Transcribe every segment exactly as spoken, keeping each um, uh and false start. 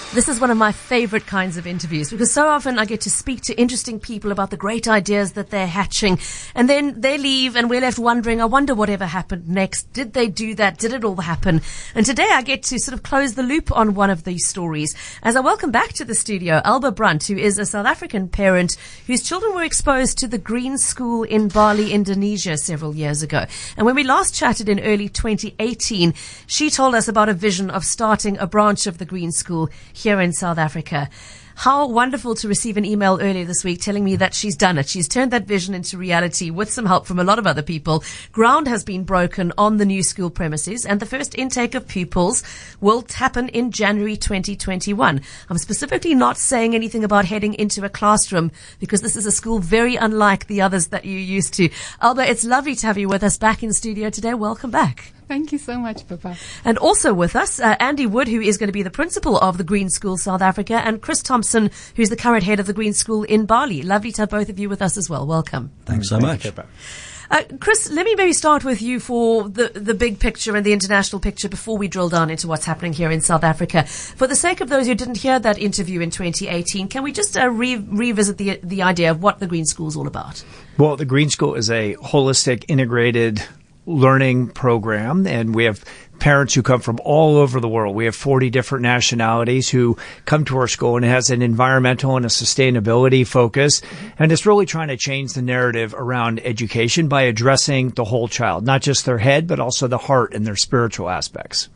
This is one of my favorite kinds of interviews because so often I get to speak to interesting people about the great ideas that they're hatching, and then they leave and we're left wondering, I wonder whatever happened next. Did they do that? Did it all happen? And today I get to sort of close the loop on one of these stories as I welcome back to the studio Alba Brunt, who is a South African parent whose children were exposed to the Green School in Bali, Indonesia several years ago. And when we last chatted in early twenty eighteen, she told us about a vision of starting a branch of the Green School here in South Africa. How wonderful to receive an email earlier this week telling me that she's done it. She's turned that vision into reality with some help from a lot of other people. Ground has been broken on the new school premises, and the first intake of pupils will happen in January twenty twenty-one. I'm specifically not saying anything about heading into a classroom because this is a school very unlike the others that you're used to. Alba, it's lovely to have you with us back in studio today. Welcome back. Thank you so much, Pippa. And also with us, uh, Andy Wood, who is going to be the principal of the Green School South Africa, and Chris Thompson, who's the current head of the Green School in Bali. Lovely to have both of you with us as well. Welcome. Thanks so Thank much. You, uh, Chris, let me maybe start with you for the, the big picture and the international picture before we drill down into what's happening here in South Africa. For the sake of those who didn't hear that interview in twenty eighteen, can we just uh, re- revisit the the idea of what the Green School is all about? Well, the Green School is a holistic, integrated learning program, and we have parents who come from all over the world. We have forty different nationalities who come to our school, and it has an environmental and a sustainability focus. And it's really trying to change the narrative around education by addressing the whole child, not just their head, but also the heart and their spiritual aspects.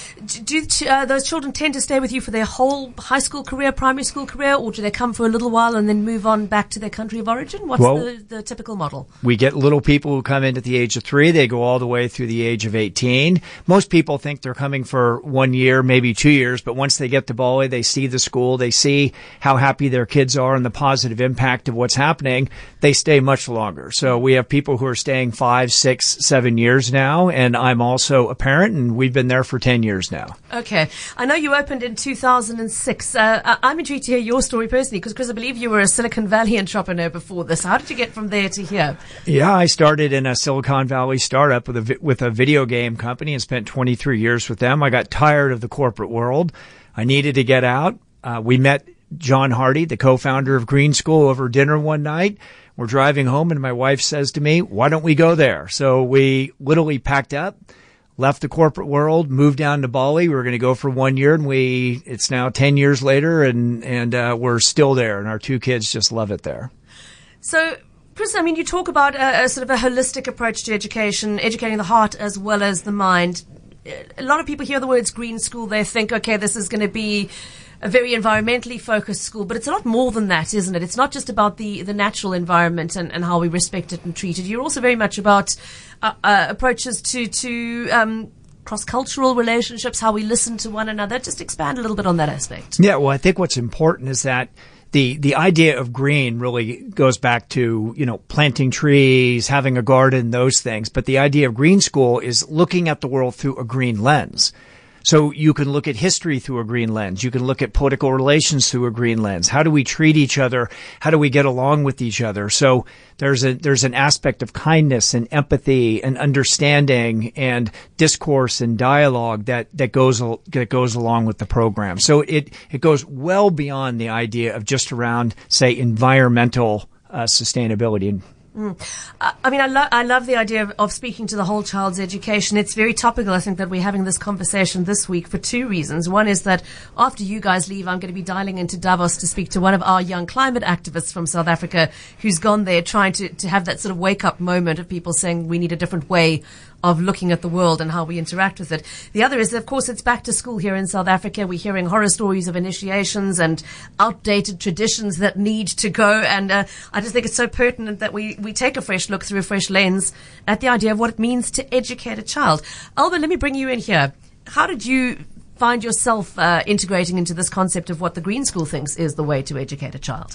Do uh, those children tend to stay with you for their whole high school career, primary school career, or do they come for a little while and then move on back to their country of origin? What's well, the, the typical model? We get little people who come in at the age of three. They go all the way through the age of eighteen. Most people think they're coming for one year, maybe two years, but once they get to Bali, they see the school, they see how happy their kids are and the positive impact of what's happening, they stay much longer. So we have people who are staying five, six, seven years now, and I'm also a parent, and we've been there for ten years now. Okay. I know you opened in two thousand six. Uh, I'm intrigued to hear your story personally because, Chris, I believe you were a Silicon Valley entrepreneur before this. How did you get from there to here? Yeah, I started in a Silicon Valley startup with a, with a video game company and spent twenty-three years with them. I got tired of the corporate world. I needed to get out. Uh, we met John Hardy, the co-founder of Green School, over dinner one night. We're driving home and my wife says to me, why don't we go there? So we literally packed up, left the corporate world, moved down to Bali. We were going to go for one year, and we, it's now ten years later, and, and, uh, we're still there, and our two kids just love it there. So, Chris, I mean, you talk about a, a sort of a holistic approach to education, educating the heart as well as the mind. A lot of people hear the words Green School, they think, okay, this is going to be a very environmentally focused school, but it's a lot more than that, isn't it? It's not just about the, the natural environment and, and how we respect it and treat it. You're also very much about uh, uh, approaches to, to um, cross-cultural relationships, how we listen to one another. Just expand a little bit on that aspect. Yeah, well, I think what's important is that the the idea of green really goes back to, you know, planting trees, having a garden, those things. But the idea of Green School is looking at the world through a green lens. So you can look at history through a green lens. You can look at political relations through a green lens. How do we treat each other? How do we get along with each other? So there's a, there's an aspect of kindness and empathy and understanding and discourse and dialogue that, that goes, that goes along with the program. So it, it goes well beyond the idea of just around, say, environmental uh, sustainability. Mm. I mean, I, lo- I love the idea of, of speaking to the whole child's education. It's very topical, I think, that we're having this conversation this week for two reasons. One is that after you guys leave, I'm going to be dialing into Davos to speak to one of our young climate activists from South Africa who's gone there trying to, to have that sort of wake-up moment of people saying we need a different way of looking at the world and how we interact with it. The other is that, of course, it's back to school here in South Africa. We're hearing horror stories of initiations and outdated traditions that need to go. And uh, I just think it's so pertinent that we, we take a fresh look through a fresh lens at the idea of what it means to educate a child. Alba, let me bring you in here. How did you find yourself uh, integrating into this concept of what the Green School thinks is the way to educate a child?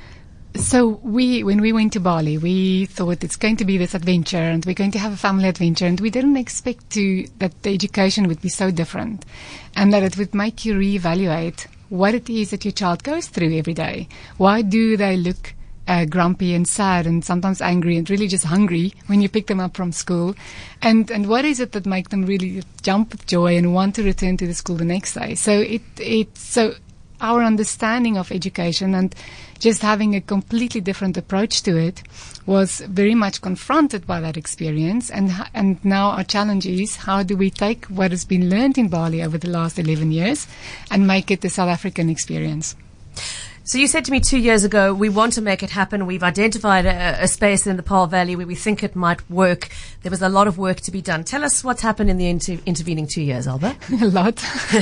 So we, when we went to Bali, we thought it's going to be this adventure and we're going to have a family adventure, and we didn't expect to that the education would be so different and that it would make you reevaluate what it is that your child goes through every day. Why do they look uh, grumpy and sad and sometimes angry and really just hungry when you pick them up from school? And and what is it that make them really jump with joy and want to return to the school the next day? So it it so our understanding of education and just having a completely different approach to it was very much confronted by that experience. And and now our challenge is, how do we take what has been learned in Bali over the last eleven years and make it the South African experience? So you said to me two years ago, we want to make it happen. We've identified a, a space in the Paarl Valley where we think it might work. There was a lot of work to be done. Tell us what's happened in the inter- intervening two years, Alba. A lot.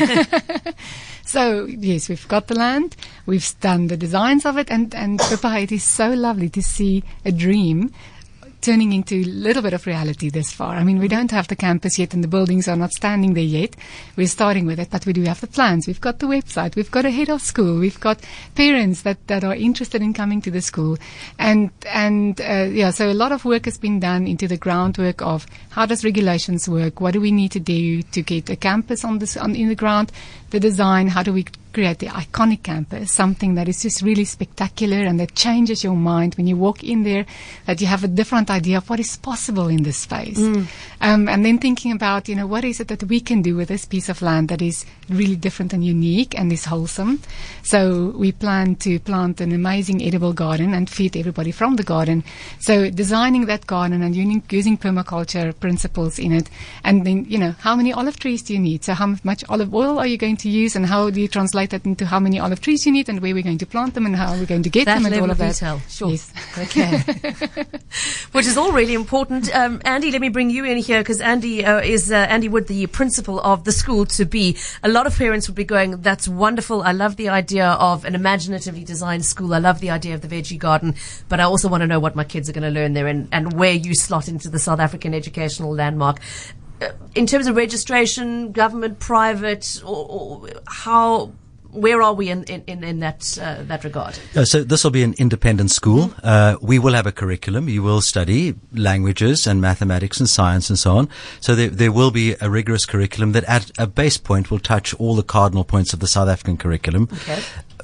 So, yes, we've got the land. We've done the designs of it. And, and Pippa, it is so lovely to see a dream turning into a little bit of reality this far. I mean, we don't have the campus yet and the buildings are not standing there yet. We're starting with it, but we do have the plans. We've got the website. We've got a head of school. We've got parents that, that are interested in coming to the school. And, and, uh, yeah, so a lot of work has been done into the groundwork of how does regulations work? What do we need to do to get a campus on this, on, in the ground? The design, how do we create the iconic campus, something that is just really spectacular and that changes your mind when you walk in there, that you have a different idea of what is possible in this space. Mm. Um, and then thinking about, you know, what is it that we can do with this piece of land that is really different and unique and is wholesome. So we plan to plant an amazing edible garden and feed everybody from the garden. So designing that garden and using, using permaculture principles in it. And then, you know, how many olive trees do you need? So how much olive oil are you going to use, and how do you translate that into how many olive trees you need and where we're going to plant them and how we're going to get that them and all of that. Detail. Sure. Yes. Okay. Which is all really important. Um, Andy, let me bring you in here, because Andy uh, is uh, Andy Wood, the principal of the school to be. A lot of parents would be going, that's wonderful. I love the idea of an imaginatively designed school. I love the idea of the veggie garden, but I also want to know what my kids are going to learn there and, and where you slot into the South African educational landmark. Uh, in terms of registration, government, private, or, or how... Where are we in, in, in that uh, that regard? Uh, so this will be an independent school. Mm-hmm. Uh, we will have a curriculum. You will study languages and mathematics and science and so on. So there, there will be a rigorous curriculum that at a base point will touch all the cardinal points of the South African curriculum. Okay.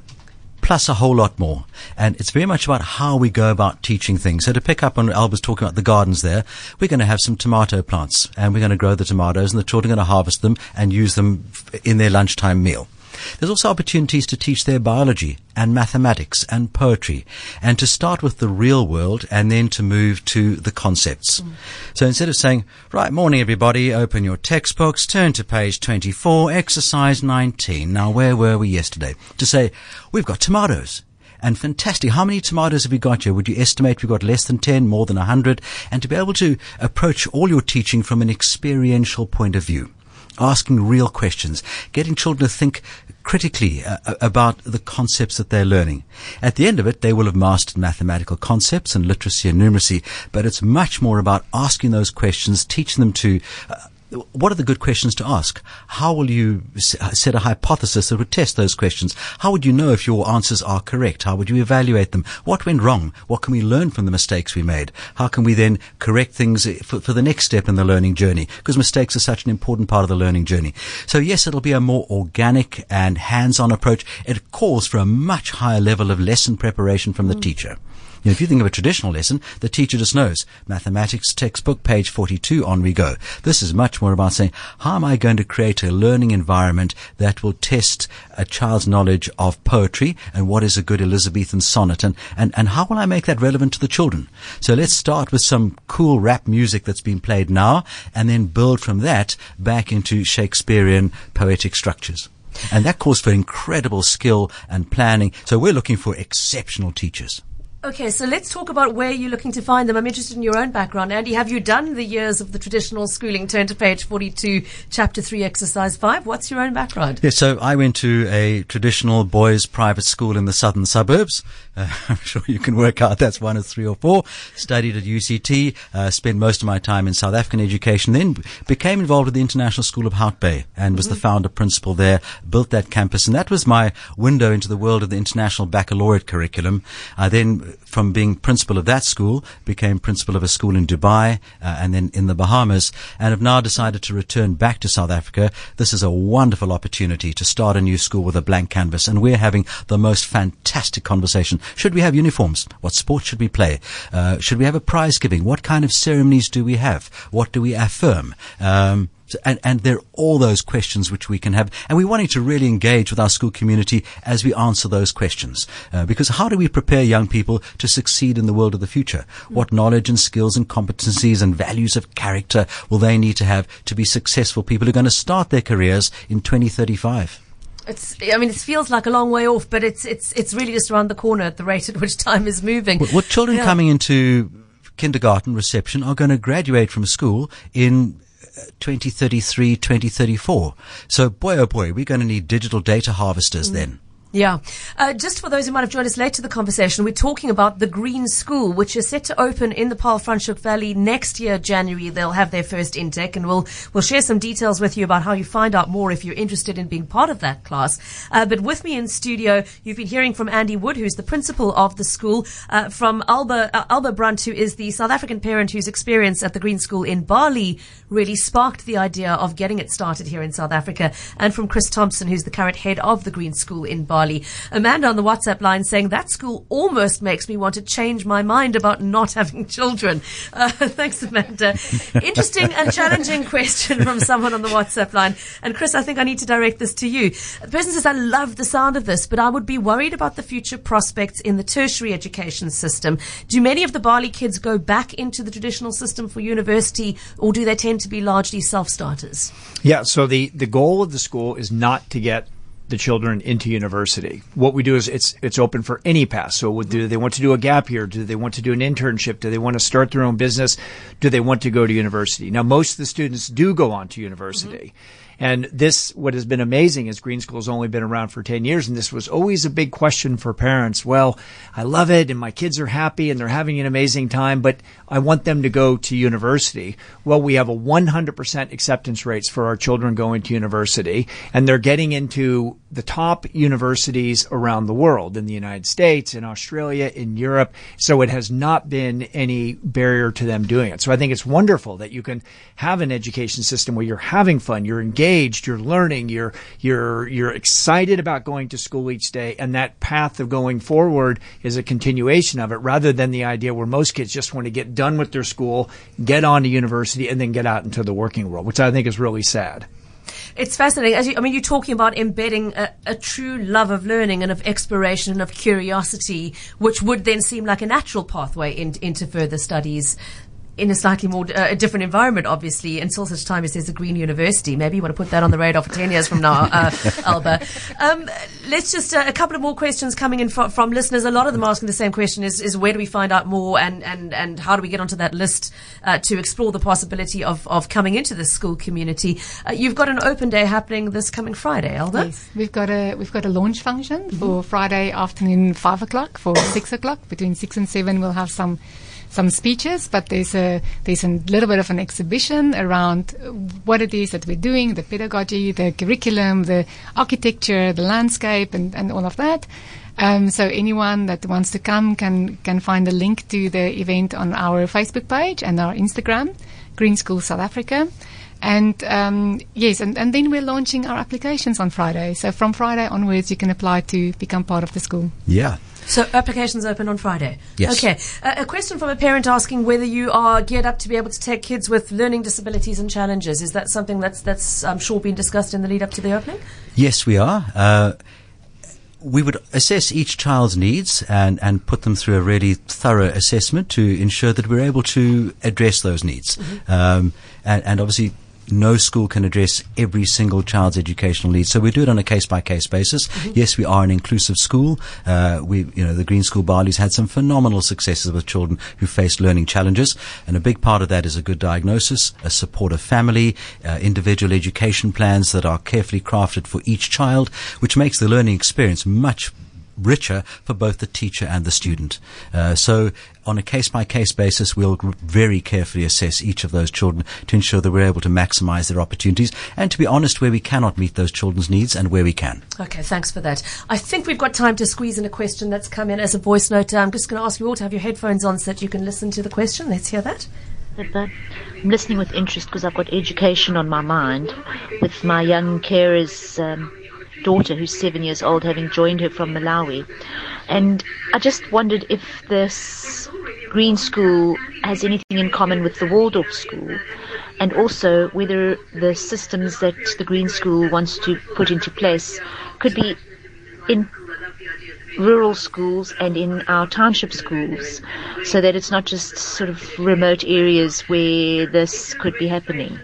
Plus a whole lot more. And it's very much about how we go about teaching things. So to pick up on what Alba's talking about the gardens there, we're going to have some tomato plants and we're going to grow the tomatoes and the children are going to harvest them and use them in their lunchtime meal. There's also opportunities to teach their biology and mathematics and poetry, and to start with the real world and then to move to the concepts. Mm. So instead of saying, right, morning everybody, open your textbooks, turn to page twenty-four, exercise nineteen. Now, where were we yesterday? To say, we've got tomatoes. And fantastic. How many tomatoes have we got here? Would you estimate we've got less than ten, more than one hundred? And to be able to approach all your teaching from an experiential point of view. Asking real questions, getting children to think critically uh, about the concepts that they're learning. At the end of it, they will have mastered mathematical concepts and literacy and numeracy, but it's much more about asking those questions, teaching them to uh, what are the good questions to ask? How will you set a hypothesis that would test those questions? How would you know if your answers are correct? How would you evaluate them? What went wrong? What can we learn from the mistakes we made? How can we then correct things for, for the next step in the learning journey? Because mistakes are such an important part of the learning journey. So yes, it'll be a more organic and hands-on approach. It calls for a much higher level of lesson preparation from the mm. teacher. You know, if you think of a traditional lesson, the teacher just knows. Mathematics textbook, page forty-two, on we go. This is much more about saying, how am I going to create a learning environment that will test a child's knowledge of poetry and what is a good Elizabethan sonnet, and, and, and how will I make that relevant to the children? So let's start with some cool rap music that's been played now, and then build from that back into Shakespearean poetic structures. And that calls for incredible skill and planning. So we're looking for exceptional teachers. Okay, so let's talk about where you're looking to find them. I'm interested in your own background. Andy, have you done the years of the traditional schooling? Turn to page forty-two, chapter three, exercise five. What's your own background? Yes, so I went to a traditional boys' private school in the southern suburbs. Uh, I'm sure you can work out that's one of three or four. Studied at U C T, uh, spent most of my time in South African education, then became involved with the International School of Hout Bay and was mm-hmm. the founder principal there, built that campus, and that was my window into the world of the International Baccalaureate curriculum. I then, from being principal of that school, became principal of a school in Dubai uh, and then in the Bahamas, and have now decided to return back to South Africa. This is a wonderful opportunity to start a new school with a blank canvas, and we're having the most fantastic conversation. Should we have uniforms? What sports should we play? Uh, should we have a prize giving? What kind of ceremonies do we have? What do we affirm? Um, So, and, and there are all those questions which we can have. And we're wanting to really engage with our school community as we answer those questions. Uh, because how do we prepare young people to succeed in the world of the future? Mm. What knowledge and skills and competencies and values of character will they need to have to be successful people who are going to start their careers in twenty thirty-five? It's, I mean, it feels like a long way off, but it's, it's, it's really just around the corner at the rate at which time is moving. Well, well children yeah. coming into kindergarten reception are going to graduate from school in twenty thirty-three, twenty thirty-four. So boy, oh boy, we're going to need digital data harvesters mm. then. Yeah. Uh, just for those who might have joined us late to the conversation, we're talking about the Green School, which is set to open in the Paarl Franschhoek Valley next year, January. They'll have their first intake, and we'll we'll share some details with you about how you find out more if you're interested in being part of that class. Uh, but with me in studio, you've been hearing from Andy Wood, who's the principal of the school, uh, from Alba, uh, Alba Brandt, who is the South African parent whose experience at the Green School in Bali really sparked the idea of getting it started here in South Africa, and from Chris Thompson, who's the current head of the Green School in Bali. Amanda on the WhatsApp line saying that school almost makes me want to change my mind about not having children. Uh, thanks, Amanda. Interesting and challenging question from someone on the WhatsApp line. And Chris, I think I need to direct this to you. The person says, I love the sound of this, but I would be worried about the future prospects in the tertiary education system. Do many of the Bali kids go back into the traditional system for university, or do they tend to be largely self-starters? Yeah, so the, the goal of the school is not to get the children into university. What we do is it's it's open for any path. So do they want to do a gap year? Do they want to do an internship? Do they want to start their own business? Do they want to go to university? Now, most of the students do go on to university. Mm-hmm. And this, what has been amazing is Green School's only been around for ten years, and this was always a big question for parents. Well, I love it, and my kids are happy, and they're having an amazing time, but I want them to go to university. Well, we have a one hundred percent acceptance rates for our children going to university, and they're getting into the top universities around the world, in the United States, in Australia, in Europe. So it has not been any barrier to them doing it. So I think it's wonderful that you can have an education system where you're having fun, you're engaged, you're learning, you're you're you're excited about going to school each day, and that path of going forward is a continuation of it, rather than the idea where most kids just want to get done with their school, get on to university, and then get out into the working world, which I think is really sad. It's fascinating. As you, I mean, you're talking about embedding a, a true love of learning and of exploration and of curiosity, which would then seem like a natural pathway in, into further studies in a slightly more uh, a different environment, obviously, until such time as there's a Green University. Maybe you want to put that on the radar for ten years from now, uh, Alba. Um, let's just, uh, a couple of more questions coming in from, from listeners. A lot of them asking the same question is, is where do we find out more, and, and, and how do we get onto that list uh, to explore the possibility of, of coming into the school community? Uh, you've got an open day happening this coming Friday, Alba. Yes, we've got a, we've got a launch function mm-hmm. for Friday afternoon, five o'clock, for six o'clock. Between six and seven, we'll have some some speeches, but there's a there's a little bit of an exhibition around what it is that we're doing, the pedagogy, the curriculum, the architecture, the landscape, and, and all of that. Um, so anyone that wants to come can can find a link to the event on our Facebook page and our Instagram, Green School South Africa. And um, yes, and, and then we're launching our applications on Friday. So from Friday onwards, you can apply to become part of the school. Yeah. So applications open on Friday? Yes. Okay. Uh, a question from a parent asking whether you are geared up to be able to take kids with learning disabilities and challenges. Is that something that's, that's I'm sure, been discussed in the lead up to the opening? Yes, we are. Uh, we would assess each child's needs and, and put them through a really thorough assessment to ensure that we're able to address those needs. Mm-hmm. Um, and, and obviously, no school can address every single child's educational needs, so we do it on a case-by-case basis. Mm-hmm. Yes, we are an inclusive school. Uh, we, you know, the Green School Bali's had some phenomenal successes with children who face learning challenges, and a big part of that is a good diagnosis, a supportive family, uh, individual education plans that are carefully crafted for each child, which makes the learning experience much richer for both the teacher and the student. Uh, so on a case-by-case basis, we'll very carefully assess each of those children to ensure that we're able to maximize their opportunities and, to be honest, where we cannot meet those children's needs and where we can. Okay, thanks for that. I think we've got time to squeeze in a question that's come in as a voice note. I'm just going to ask you all to have your headphones on so that you can listen to the question. Let's hear that. I'm listening with interest because I've got education on my mind with my young carer's um, daughter, who's seven years old, having joined her from Malawi. And I just wondered if this Green School has anything in common with the Waldorf School, and also whether the systems that the Green School wants to put into place could be in rural schools and in our township schools, so that it's not just sort of remote areas where this could be happening.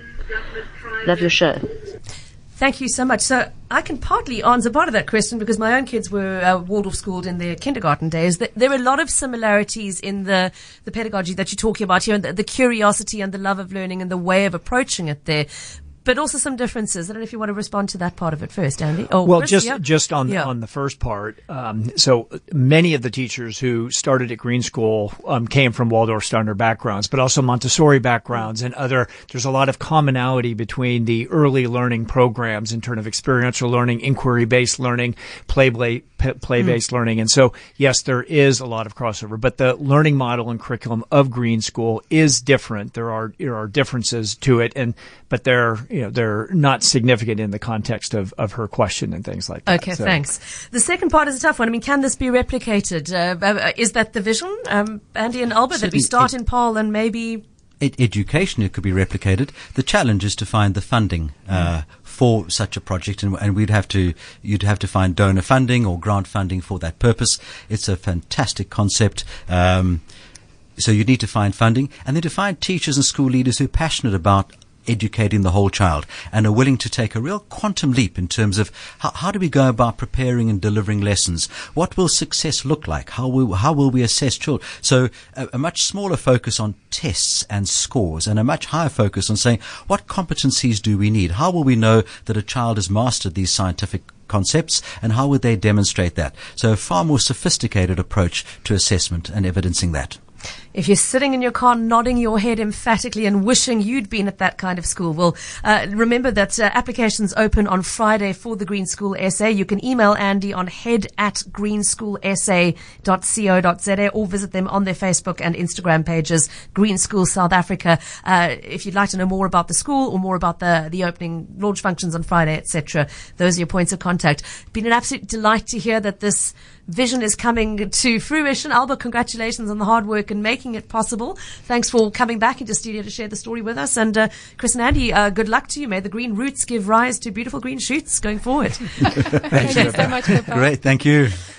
Love your show. Thank you so much. So I can partly answer part of that question because my own kids were uh, Waldorf schooled in their kindergarten days. There are a lot of similarities in the, the pedagogy that you're talking about here, and the, the curiosity and the love of learning and the way of approaching it there. But also some differences. I don't know if you want to respond to that part of it first, Andy. Oh, well, Chris, just yeah? just on yeah. on the first part. Um, so many of the teachers who started at Green School um, came from Waldorf Standard backgrounds, but also Montessori backgrounds and other. There's a lot of commonality between the early learning programs in terms of experiential learning, inquiry-based learning, play play-based mm. learning, and so yes, there is a lot of crossover. But the learning model and curriculum of Green School is different. There are there are differences to it, and but they're you know, they're not significant in the context of, of her question and things like that. Okay, so. Thanks. The second part is a tough one. I mean, can this be replicated? Uh, is that the vision, um, Andy and Albert, that we start in Paarl and maybe... Ed- education, it could be replicated. The challenge is to find the funding uh, for such a project, and, and we'd have to, you'd have to find donor funding or grant funding for that purpose. It's a fantastic concept. Um, so you need to find funding, and then to find teachers and school leaders who are passionate about educating the whole child and are willing to take a real quantum leap in terms of how, how do we go about preparing and delivering lessons? What will success look like? How will, how will we assess children? So a, a much smaller focus on tests and scores and a much higher focus on saying what competencies do we need? How will we know that a child has mastered these scientific concepts, and how would they demonstrate that? So a far more sophisticated approach to assessment and evidencing that. If you're sitting in your car nodding your head emphatically and wishing you'd been at that kind of school, well, uh, remember that uh, applications open on Friday for the Green School S A. You can email Andy on head at greenschoolsa dot co dot za or visit them on their Facebook and Instagram pages, Green School South Africa. Uh, if you'd like to know more about the school or more about the, the opening launch functions on Friday, et cetera, those are your points of contact. Been an absolute delight to hear that this vision is coming to fruition. Albert, congratulations on the hard work and making it possible. Thanks for coming back into studio to share the story with us. And uh, Chris and Andy, uh, good luck to you. May the green roots give rise to beautiful green shoots going forward. Thank you so much, Pippa. Great, thank you.